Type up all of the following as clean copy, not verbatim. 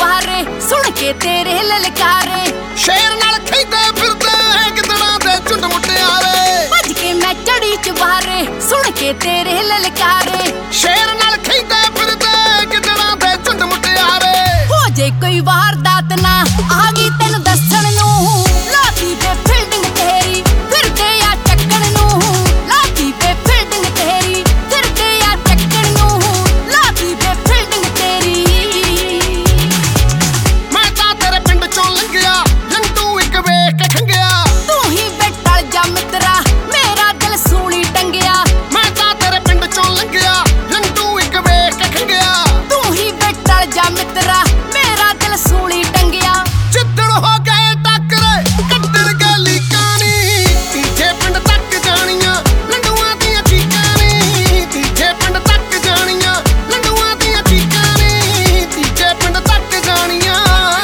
चुबारे सुन के तेरे ललकारे शेर नाल खैदे फिरदे कितना दे झुंड मुटियारे भज के मैं चढ़ी चुबारे सुन के तेरे ललकारे शेर नाल खैदे फिरदे कितना दे झुंड मुटियारे हो जे कोई वारदात ना आ गई तेन दसन नू लाती पे फील्डिंग तेरी फिरदे आ चक्कण नू लाती पे फील्डिंग तेरी फिरदे आ चक्कण नू लाती पे फील्डिंग तेरी मैं तां तेरे पिंड चों लंघिया लंडू एक वेख के खंगिया तू ही बेटल जा मित्रा मेरा दिल सूली टंगिया मैं तां तेरे पिंड चों लंघिया लंडू एक वेख के खंगिया तू ही बेटल जा मित्रा मेरा दिल सूली टंगिया जिद्दड़ हो गए टक्कर कट्टड़ गली कानी तीजे पिंड तक जानियां लंडूआं दियां चीकां नी तीजे पिंड तक जानियां लंडूआं दियां चीकां नी तीजे पिंड तक जानियां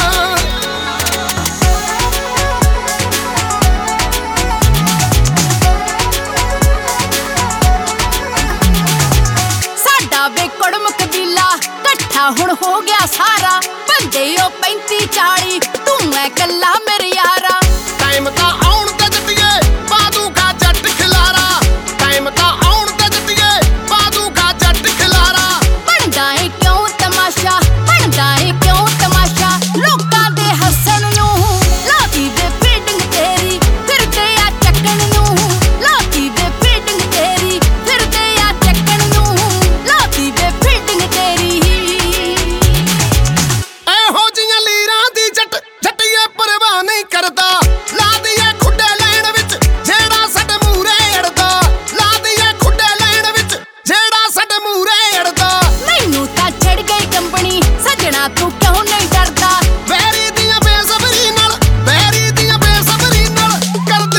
साडा वे कुड़म कबीला कट्ठा हुण हो गया सारा बंदे ओ 35 40 तू मैं कल्ला मेरे यारा टाइम ਤਾਂ ਆਉਣ ਤੇ ਜੱਟੀਏ ਬਾਦੂ ਕਾ ਜੱਟ ਖਿਲਾਰਾ ਟਾਈਮ ਤਾਂ ਆਉਣ ਤੇ ਜੱਟੀਏ ਬਾਦੂ ਕਾ ਜੱਟ ਖਿਲਾਰਾ ਬਣਦਾ ਏ ਕਿਉਂ ਤਮਾਸ਼ਾ ਬਣਦਾ ਏ ਕਿਉਂ ਤਮਾਸ਼ਾ ਲੋਕਾਂ ਦੇ ਹੱਸਣ ਨੂੰ ਲਾਤੀ ਵੇ ਫੀਡਿੰਗ ਤੇਰੀ ਫਿਰਦੇ ਆ ਚੱਕਣ ਨੂੰ ਲਾਤੀ ਵੇ ਫੀਡਿੰਗ ਤੇਰੀ ਫਿਰਦੇ ਆ ਚੱਕਣ ਨੂੰ ਲਾਤੀ ਵੇ ਫੀਡਿੰਗ ਤੇਰੀ ਇਹੋ ਜੀਆਂ ਲੀਰਾਂ ਦੀ ਜੱਟੀਏ ਪਰਵਾਹ ਨਹੀਂ ਕਰਦਾ ਲਾ ਦਈਏ ਖੁੱਡੇ ਲੈਣ ਵਿੱਚ ਜਿਹੜਾ ਸਾਡੇ ਮੂਹਰੇ ਅੜਦਾ ਲਾ ਦਈਏ ਖੁੱਡੇ ਲੈਣ ਵਿੱਚ ਜਿਹੜਾ ਸਾਡੇ ਮੂਹਰੇ ਅੜਦਾ ਮੈਨੂੰ ਤਾਂ ਛੜ ਗਈ ਕੰਪਨੀ ਸਜਣਾ ਤੂੰ ਕਿਉਂ ਨਹੀਂ ਡਰਦਾ ਵੈਰੀ ਦੀਆਂ ਬੇਸਬਰੀ ਨਾਲ ਕਰਦੇ